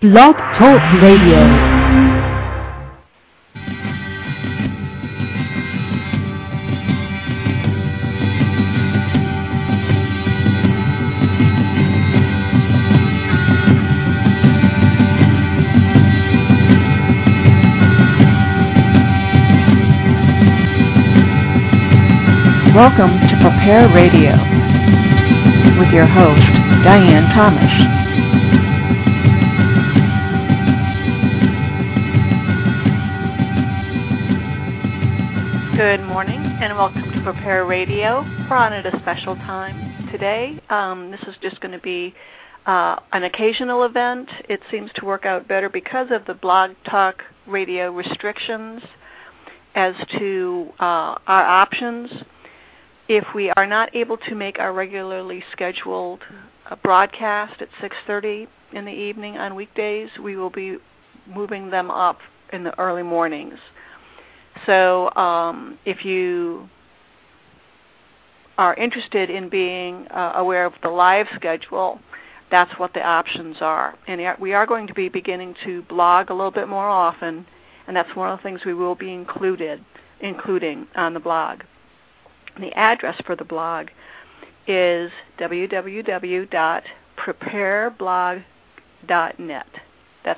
Blog Talk Radio. Welcome to Prepare Radio with your host, Diane Thomas. Good morning and welcome to Prepare Radio. We're on at a special time today. This is just going to be an occasional event. It seems to work out better because of the Blog Talk Radio restrictions as to our options. If we are not able to make our regularly scheduled broadcast at 6:30 in the evening on weekdays, we will be moving them up in the early mornings. So if you are interested in being aware of the live schedule, that's what the options are. And we are going to be beginning to blog a little bit more often, and that's one of the things we will be including on the blog. The address for the blog is www.prepareblog.net. That's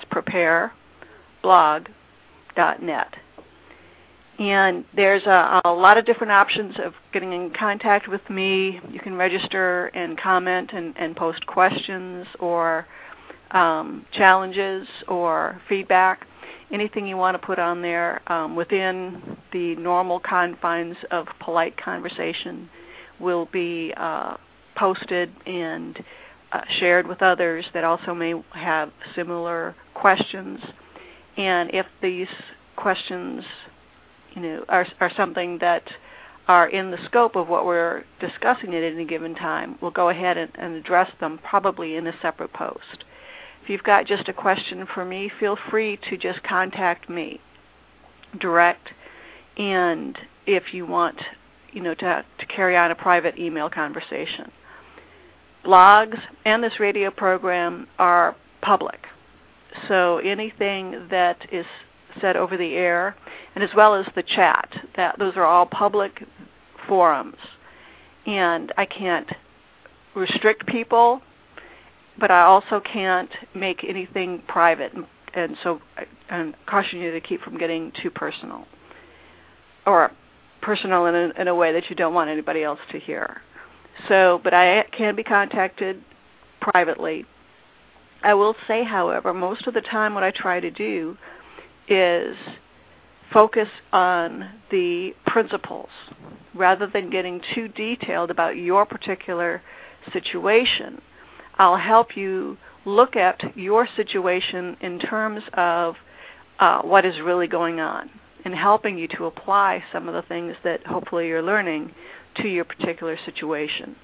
prepareblog.net. And there's a lot of different options of getting in contact with me. You can register and comment and post questions or challenges or feedback. Anything you want to put on there within the normal confines of polite conversation will be posted and shared with others that also may have similar questions. And if these questions are something that are in the scope of what we're discussing at any given time, we'll go ahead and address them probably in a separate post. If you've got just a question for me, feel free to just contact me direct. And if you want, to carry on a private email conversation. Blogs and this radio program are public. So anything that is said over the air, and as well as the chat, those are all public forums. And I can't restrict people, but I also can't make anything private, and so I caution you to keep from getting too personal, or personal in a way that you don't want anybody else to hear. So, but I can be contacted privately. I will say, however, most of the time what I try to do is focus on the principles rather than getting too detailed about your particular situation. I'll help you look at your situation in terms of what is really going on and helping you to apply some of the things that hopefully you're learning to your particular situation.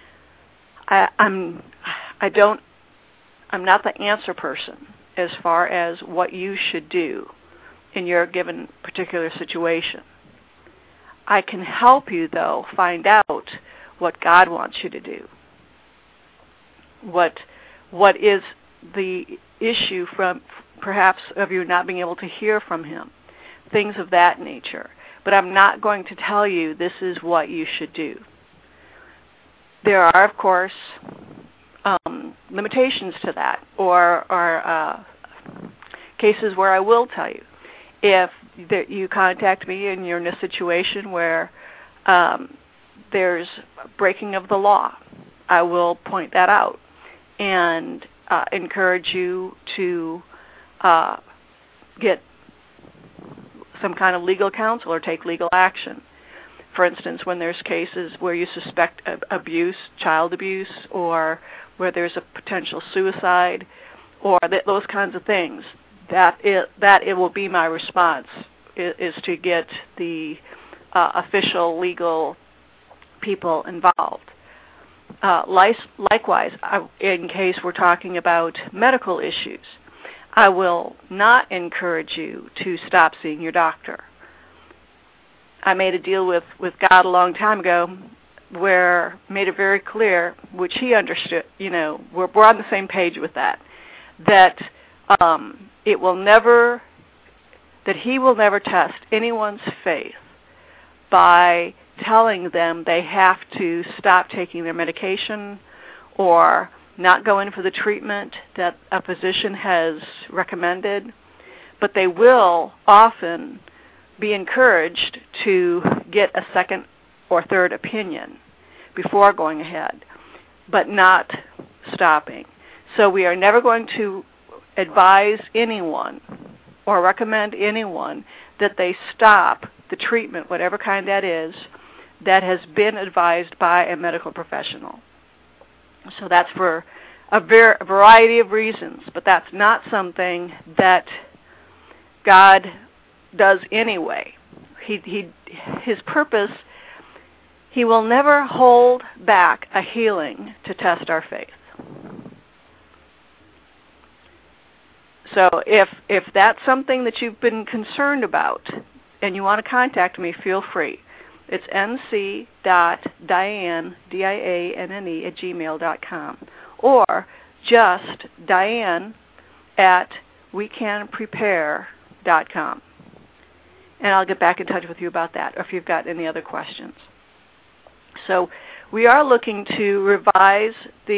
I'm not the answer person as far as what you should do in your given particular situation. I can help you, though, find out what God wants you to do. What is the issue from perhaps of you not being able to hear from Him, things of that nature. But I'm not going to tell you this is what you should do. There are, of course, limitations to that, or cases where I will tell you. If you contact me and you're in a situation where there's breaking of the law, I will point that out and encourage you to get some kind of legal counsel or take legal action. For instance, when there's cases where you suspect abuse, child abuse, or where there's a potential suicide, or those kinds of things, that it will be my response is to get the official legal people involved. Likewise, in case we're talking about medical issues, I will not encourage you to stop seeing your doctor. I made a deal with God a long time ago where made it very clear, which He understood, we're on the same page with that it will never, that he will never test anyone's faith by telling them they have to stop taking their medication or not go in for the treatment that a physician has recommended, but they will often be encouraged to get a second or third opinion before going ahead, but not stopping. So we are never going to advise anyone or recommend anyone that they stop the treatment, whatever kind that is, that has been advised by a medical professional. So that's for a variety of reasons, but that's not something that God does anyway. His purpose, he will never hold back a healing to test our faith. So if that's something that you've been concerned about and you want to contact me, feel free. It's nc.diane, Dianne, @gmail.com, or just Diane at wecanprepare.com. And I'll get back in touch with you about that, or if you've got any other questions. So we are looking to revise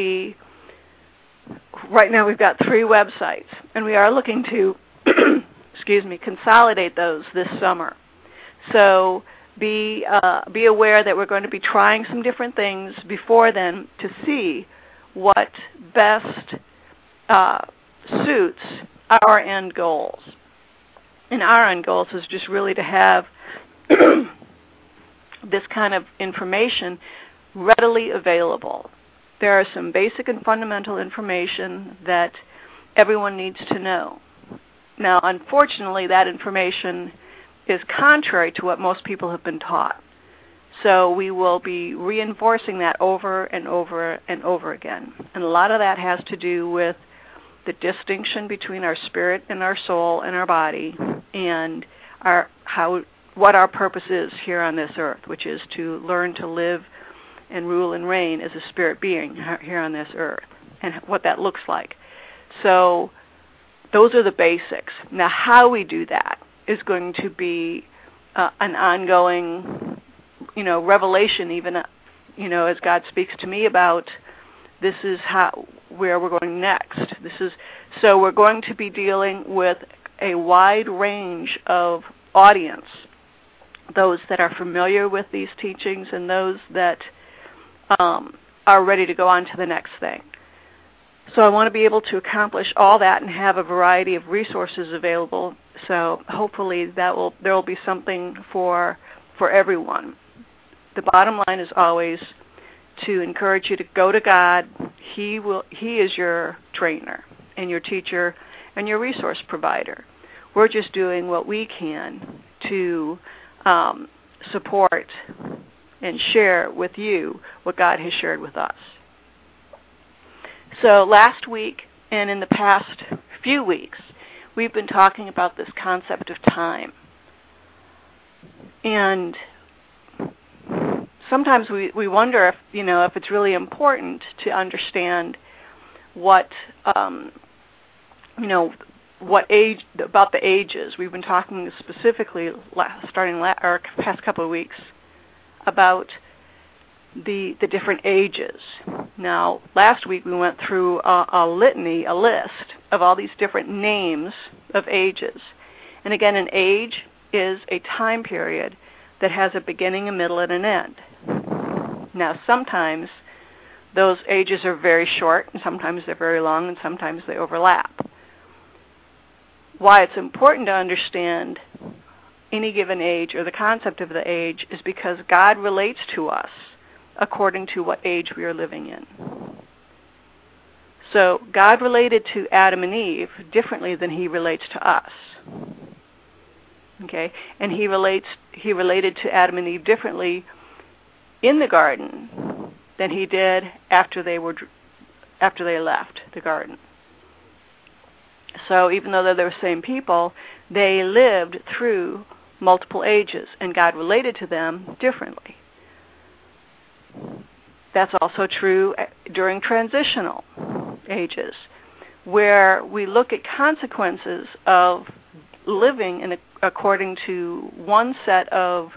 right now we've got 3 websites, and we are looking to, consolidate those this summer. So be aware that we're going to be trying some different things before then to see what best suits our end goals. And our end goals is just really to have this kind of information readily available. There are some basic and fundamental information that everyone needs to know. Now, unfortunately, that information is contrary to what most people have been taught. So we will be reinforcing that over and over and over again. And a lot of that has to do with the distinction between our spirit and our soul and our body, and what our purpose is here on this earth, which is to learn to live and rule and reign as a spirit being here on this earth, and what that looks like. So those are the basics. Now, how we do that is going to be an ongoing, revelation, even, as God speaks to me about, this is where we're going next. So we're going to be dealing with a wide range of audience, those that are familiar with these teachings and those that are ready to go on to the next thing. So I want to be able to accomplish all that and have a variety of resources available. So hopefully there will be something for everyone. The bottom line is always to encourage you to go to God. He is your trainer and your teacher and your resource provider. We're just doing what we can to support and share with you what God has shared with us. So last week and in the past few weeks, we've been talking about this concept of time. And sometimes we wonder if it's really important to understand what age, about the ages. We've been talking specifically starting our past couple of weeks about the different ages. Now, last week we went through a list of all these different names of ages. And again, an age is a time period that has a beginning, a middle, and an end. Now, sometimes those ages are very short, and sometimes they're very long, and sometimes they overlap. Why it's important to understand any given age or the concept of the age is because God relates to us according to what age we are living in. So God related to Adam and Eve differently than he relates to us. Okay? And he related to Adam and Eve differently in the garden than he did after they left the garden. So even though they're the same people, they lived through multiple ages, and God related to them differently. That's also true during transitional ages, where we look at consequences of living according to one set of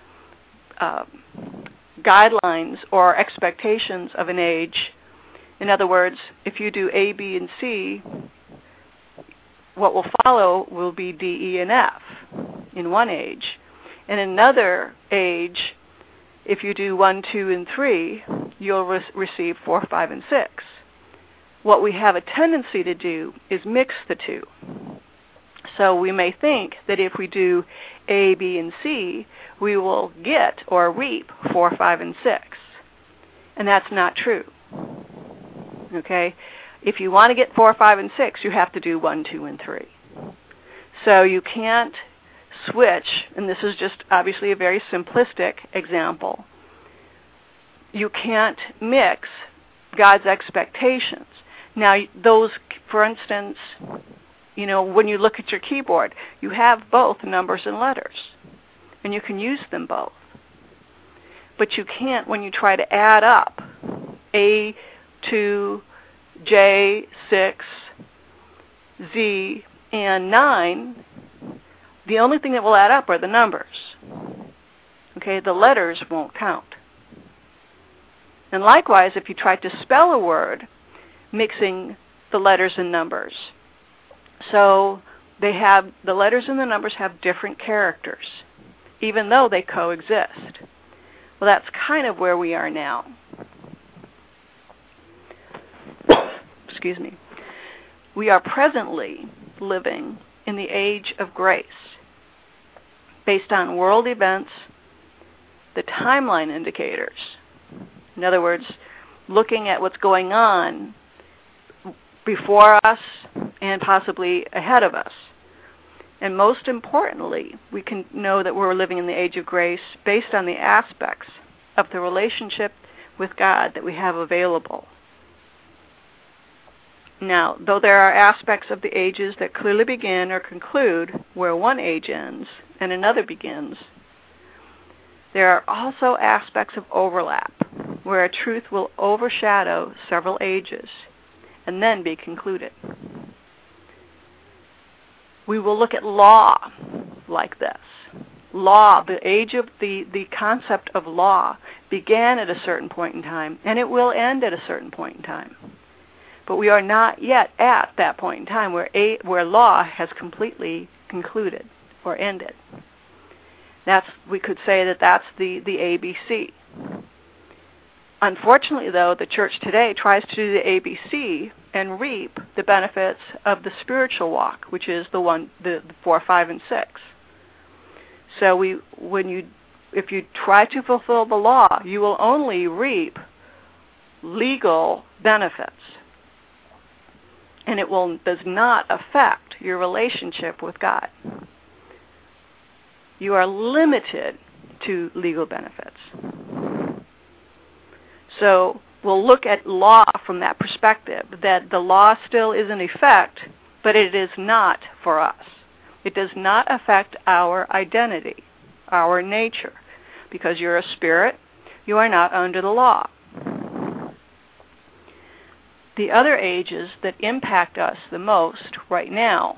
guidelines or expectations of an age. In other words, if you do A, B, and C, what will follow will be D, E, and F in one age. In another age, if you do 1, 2, and 3, you'll receive 4, 5, and 6. What we have a tendency to do is mix the two. So we may think that if we do A, B, and C, we will get or reap 4, 5, and 6. And that's not true. Okay? If you want to get 4, 5, and 6, you have to do 1, 2, and 3. So you can't switch, and this is just obviously a very simplistic example. You can't mix God's expectations. Now, those, for instance, when you look at your keyboard, you have both numbers and letters, and you can use them both. But you can't when you try to add up A, 2, J, 6, Z, and 9, the only thing that will add up are the numbers. Okay, the letters won't count. And likewise, if you try to spell a word, mixing the letters and numbers. So the letters and the numbers have different characters, even though they coexist. Well, that's kind of where we are now. Excuse me. We are presently living in the age of grace, based on world events, the timeline indicators. In other words, looking at what's going on before us and possibly ahead of us. And most importantly, we can know that we're living in the age of grace based on the aspects of the relationship with God that we have available. Now, though there are aspects of the ages that clearly begin or conclude where one age ends and another begins, there are also aspects of overlap where a truth will overshadow several ages and then be concluded. We will look at law like this. Law, the age of the concept of law began at a certain point in time, and it will end at a certain point in time. But we are not yet at that point in time where law has completely concluded or ended. We could say that that's the ABC. Unfortunately, though, the church today tries to do the ABC and reap the benefits of the spiritual walk, which is the 4, 5, and 6. So if you try to fulfill the law, you will only reap legal benefits, and it does not affect your relationship with God. You are limited to legal benefits. So we'll look at law from that perspective, that the law still is in effect, but it is not for us. It does not affect our identity, our nature. Because you're a spirit, you are not under the law. The other ages that impact us the most right now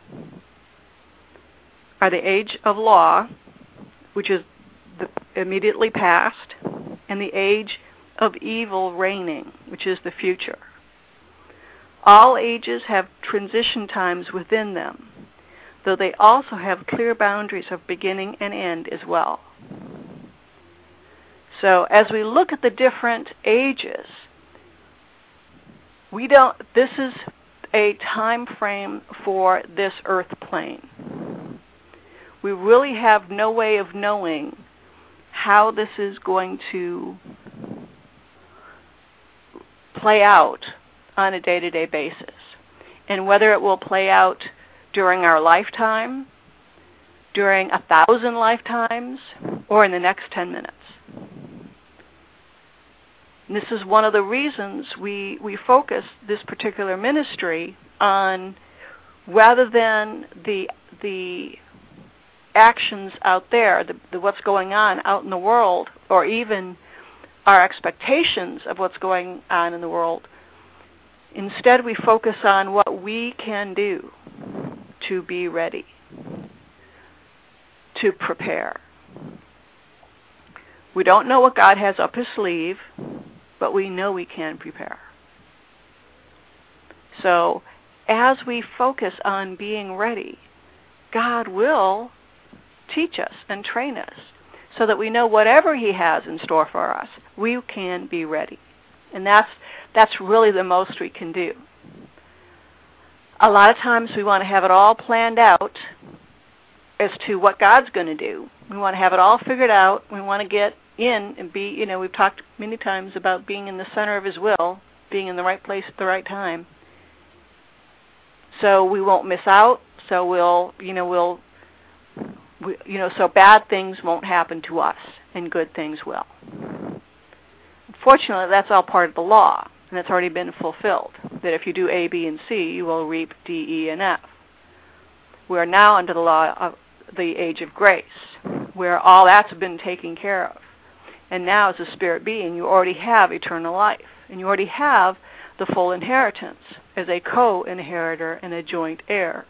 are the age of law, which is the immediately past, and the age of evil reigning, which is the future. All ages have transition times within them, though they also have clear boundaries of beginning and end as well. So as we look at the different ages, this is a time frame for this earth plane. We really have no way of knowing how this is going to play out on a day-to-day basis, and whether it will play out during our lifetime, during 1,000 lifetimes, or in the next 10 minutes. And this is one of the reasons we focus this particular ministry on, rather than the actions out there, what's going on out in the world, or even our expectations of what's going on in the world, Instead, we focus on what we can do to be ready, to prepare. We don't know what God has up his sleeve, but we know we can prepare. So, as we focus on being ready, God will teach us and train us so that we know whatever he has in store for us, we can be ready. And that's really the most we can do. A lot of times we want to have it all planned out as to what God's going to do. We want to have it all figured out. We want to get in and be, we've talked many times about being in the center of his will, being in the right place at the right time. So we won't miss out. So so bad things won't happen to us and good things will. Unfortunately, that's all part of the law, and that's already been fulfilled, that if you do A, B, and C, you will reap D, E, and F. We are now under the law of the age of grace, where all that's been taken care of. And now, as a spirit being, you already have eternal life, and you already have the full inheritance as a co-inheritor and a joint heir.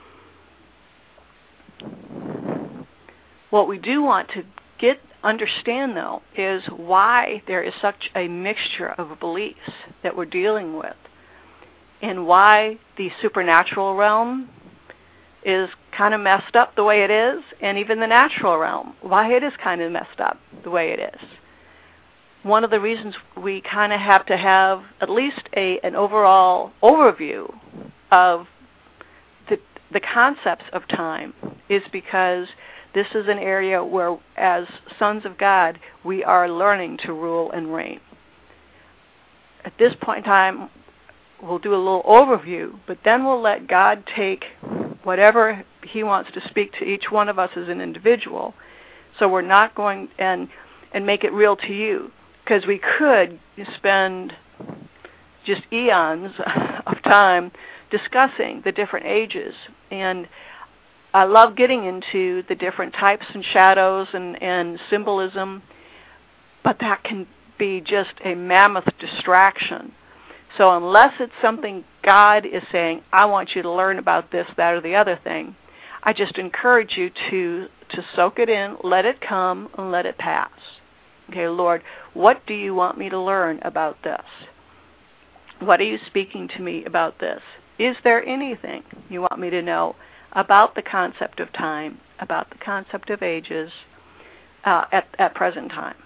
What we do want to understand, though, is why there is such a mixture of beliefs that we're dealing with, and why the supernatural realm is kind of messed up the way it is, and even the natural realm, why it is kind of messed up the way it is. One of the reasons we kind of have to have at least an overall overview of the concepts of time is because this is an area where, as sons of God, we are learning to rule and reign. At this point in time, we'll do a little overview, but then we'll let God take whatever he wants to speak to each one of us as an individual. So we're not going and make it real to you, because we could spend just eons of time discussing the different ages. And I love getting into the different types and shadows and symbolism, but that can be just a mammoth distraction. So unless it's something God is saying, I want you to learn about this, that, or the other thing, I just encourage you to soak it in, let it come, and let it pass. Okay, Lord, what do you want me to learn about this? What are you speaking to me about this? Is there anything you want me to know about the concept of time, about the concept of ages at present time?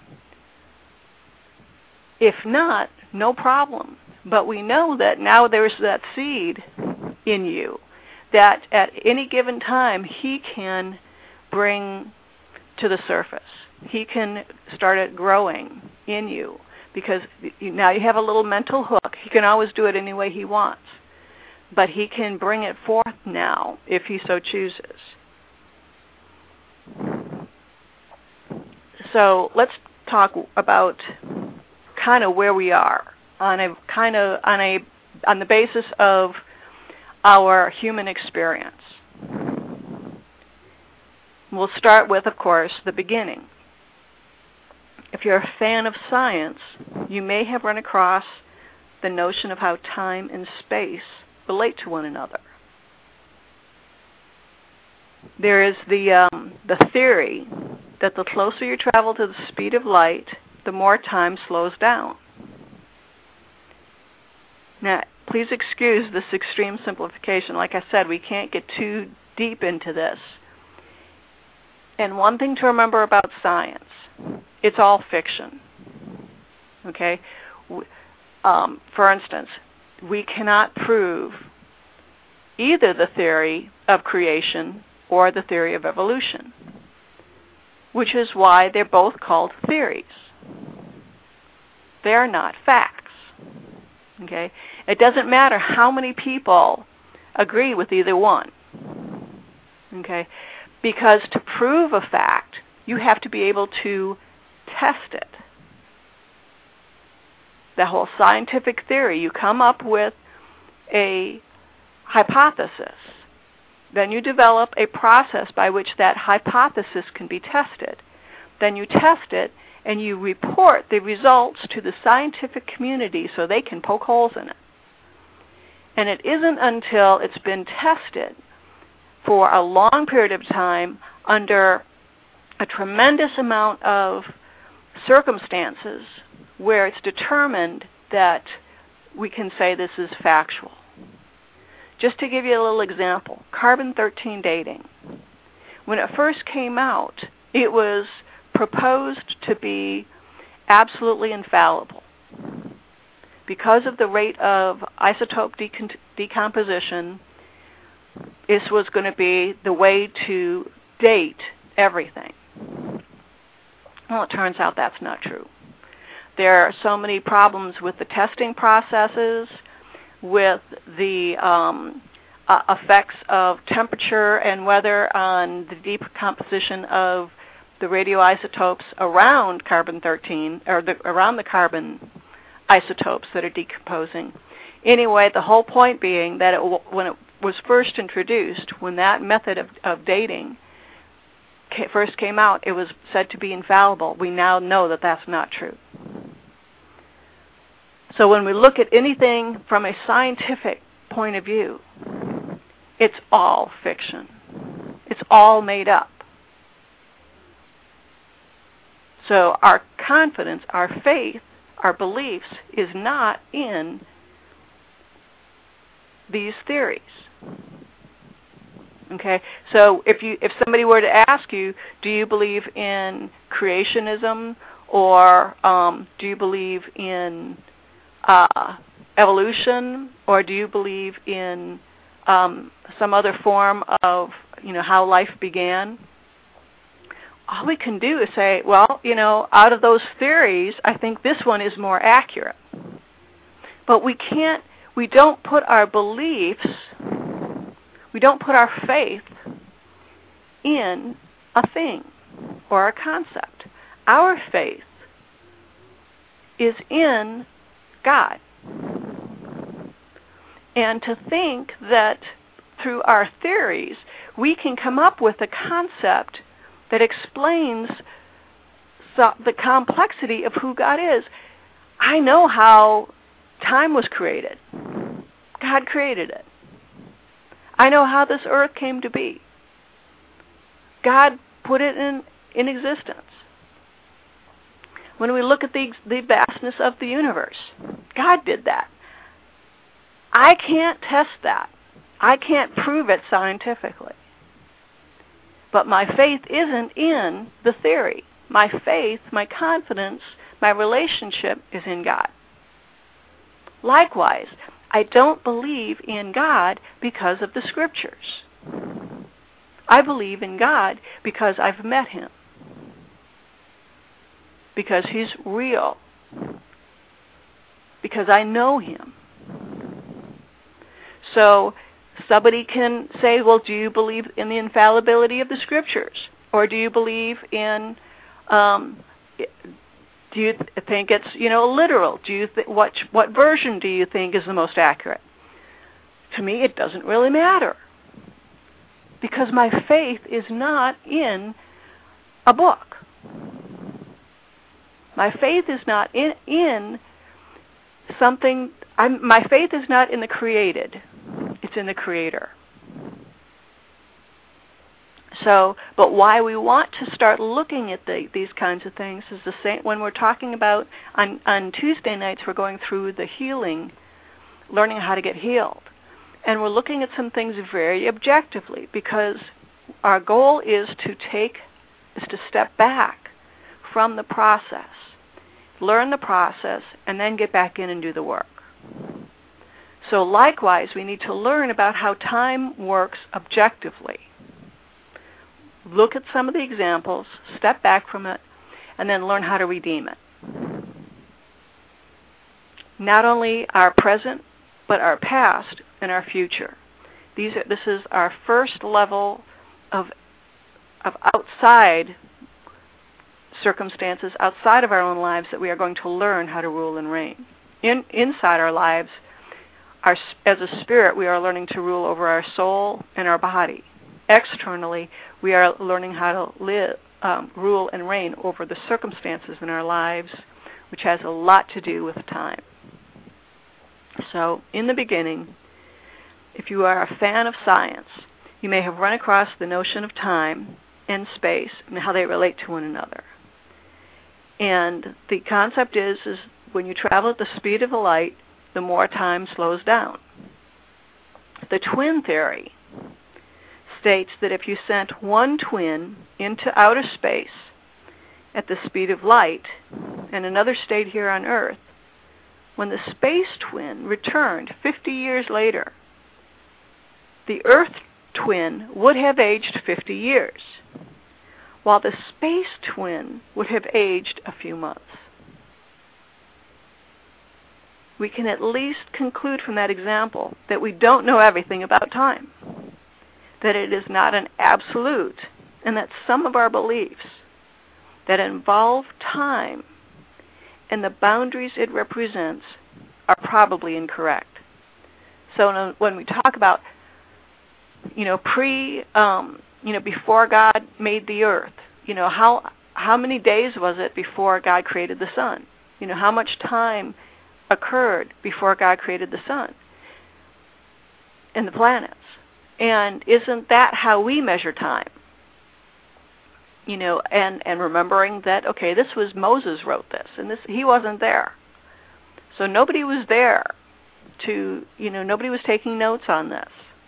If not, no problem. But we know that now there's that seed in you that at any given time he can bring to the surface. He can start it growing in you because now you have a little mental hook. He can always do it any way he wants. But he can bring it forth now if he so chooses. So let's talk about kind of where we are on the basis of our human experience. We'll start with, of course, the beginning. If you're a fan of science, you may have run across the notion of how time and space relate to one another. There is the theory that the closer you travel to the speed of light, the more time slows down. Now, please excuse this extreme simplification. Like I said, we can't get too deep into this. And one thing to remember about science, it's all fiction. Okay? For instance, we cannot prove either the theory of creation or the theory of evolution, which is why they're both called theories. They're not facts. Okay? It doesn't matter how many people agree with either one. Okay? Because to prove a fact, you have to be able to test it. The whole scientific theory, you come up with a hypothesis. Then you develop a process by which that hypothesis can be tested. Then you test it, and you report the results to the scientific community so they can poke holes in it. And it isn't until it's been tested for a long period of time under a tremendous amount of circumstances where it's determined that we can say this is factual. Just to give you a little example, carbon-13 dating. When it first came out, it was proposed to be absolutely infallible. Because of the rate of isotope decomposition, this was going to be the way to date everything. Well, it turns out that's not true. There are so many problems with the testing processes, with the effects of temperature and weather on the decomposition of the radioisotopes around carbon-13, or around the carbon isotopes that are decomposing. Anyway, the whole point being that when it was first introduced, when that method of dating first came out, it was said to be infallible. We now know that that's not true. So when we look at anything from a scientific point of view, it's all fiction. It's all made up. So our confidence, our faith, our beliefs is not in these theories. Okay? So if somebody were to ask you, do you believe in creationism, or do you believe in evolution, or do you believe in some other form of, how life began? All we can do is say, well, out of those theories, I think this one is more accurate. But we don't put our beliefs, we don't put our faith in a thing or a concept. Our faith is in God. And to think that through our theories we can come up with a concept that explains the complexity of who God is. I know how time was created. God created it. I know how this earth came to be. God put it in existence. When we look at the vastness of the universe, God did that. I can't test that. I can't prove it scientifically. But my faith isn't in the theory. My faith, my confidence, my relationship is in God. Likewise, I don't believe in God because of the Scriptures. I believe in God because I've met Him. Because He's real. Because I know Him. So somebody can say, well, do you believe in the infallibility of the Scriptures? Or do you believe in, do you think it's, literal? Do you what version do you think is the most accurate? To me, it doesn't really matter. Because my faith is not in a book. My faith is not in something, my faith is not in the created. It's in the Creator. So, but why we want to start looking at these kinds of things is the same. When we're talking about, on Tuesday nights, we're going through the healing, learning how to get healed. And we're looking at some things very objectively, because our goal is to step back from the process, learn the process, and then get back in and do the work. So likewise, we need to learn about how time works objectively. Look at some of the examples, step back from it, and then learn how to redeem it. Not only our present, but our past and our future. This is our first level of outside circumstances, outside of our own lives, that we are going to learn how to rule and reign. Inside our lives, as a spirit, we are learning to rule over our soul and our body. Externally, we are learning how to rule and reign over the circumstances in our lives, which has a lot to do with time. So, in the beginning, if you are a fan of science, you may have run across the notion of time and space and how they relate to one another. And the concept is when you travel at the speed of light, the more time slows down. The twin theory states that if you sent one twin into outer space at the speed of light and another stayed here on Earth, when the space twin returned 50 years later, the Earth twin would have aged 50 years, while the space twin would have aged a few months. We can at least conclude from that example that we don't know everything about time, that it is not an absolute, and that some of our beliefs that involve time and the boundaries it represents are probably incorrect. So when we talk about, before God made the earth, how many days was it before God created the sun? How much time occurred before God created the sun and the planets? And isn't that how we measure time? And remembering that, okay, this was Moses wrote this, and he wasn't there. So nobody was there nobody was taking notes on this.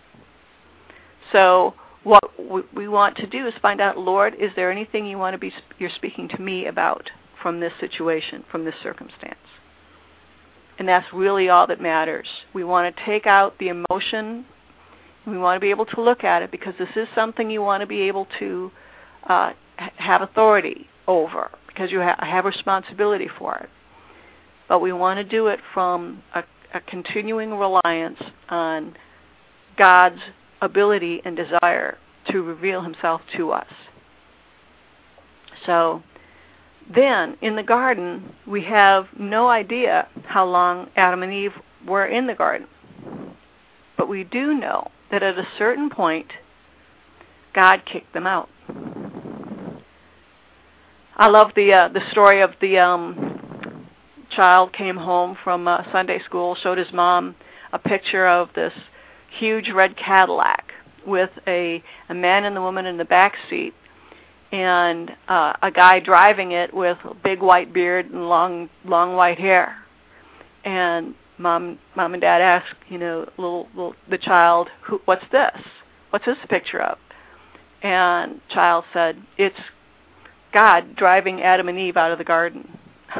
So what we want to do is find out, Lord, is there anything you're speaking to me about from this situation, from this circumstance? And that's really all that matters. We want to take out the emotion. We want to be able to look at it because this is something you want to be able to have authority over because you have responsibility for it. But we want to do it from a continuing reliance on God's ability and desire to reveal himself to us. So then, in the garden, we have no idea how long Adam and Eve were in the garden. But we do know that at a certain point, God kicked them out. I love the story of the child came home from Sunday school, showed his mom a picture of this huge red Cadillac with a man and the woman in the back seat, and a guy driving it with a big white beard and long white hair. And mom and dad asked, the child, what's this? What's this a picture of? And child said, it's God driving Adam and Eve out of the garden.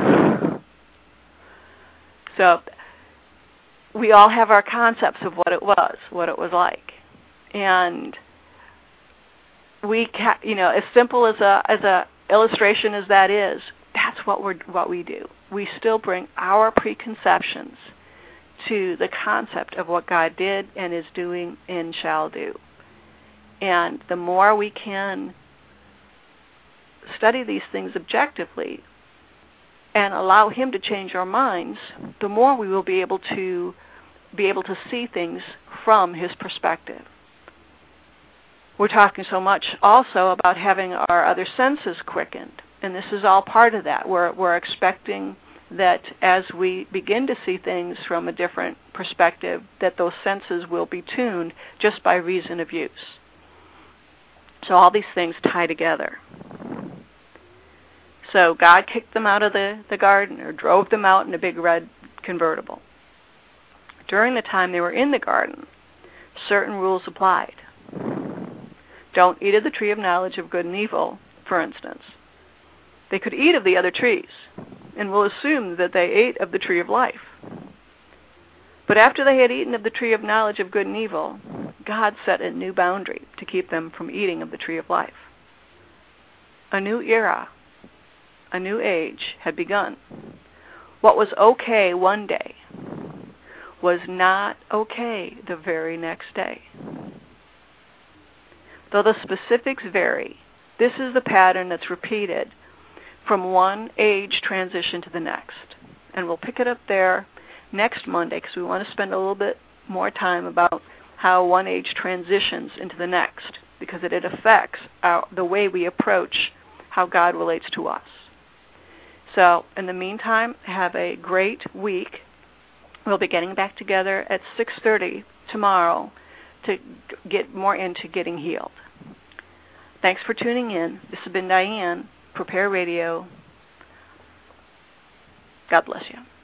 So we all have our concepts of what it was like. And we as simple as a illustration as that is, that's what we do. We still bring our preconceptions to the concept of what God did and is doing and shall do. And the more we can study these things objectively and allow him to change our minds, the more we will be able to see things from his perspective. We're talking so much also about having our other senses quickened, and this is all part of that. We're expecting that as we begin to see things from a different perspective, that those senses will be tuned just by reason of use. So all these things tie together. So God kicked them out of the garden, or drove them out in a big red convertible. During the time they were in the garden, certain rules applied. Don't eat of the tree of knowledge of good and evil, for instance. They could eat of the other trees, and we'll assume that they ate of the tree of life. But after they had eaten of the tree of knowledge of good and evil, God set a new boundary to keep them from eating of the tree of life. A new era, a new age had begun. What was okay one day was not okay the very next day. Though the specifics vary, this is the pattern that's repeated from one age transition to the next. And we'll pick it up there next Monday because we want to spend a little bit more time about how one age transitions into the next, because it affects the way we approach how God relates to us. So in the meantime, have a great week. We'll be getting back together at 6:30 tomorrow to get more into getting healed. Thanks for tuning in. This has been Diane, Prepare Radio. God bless you.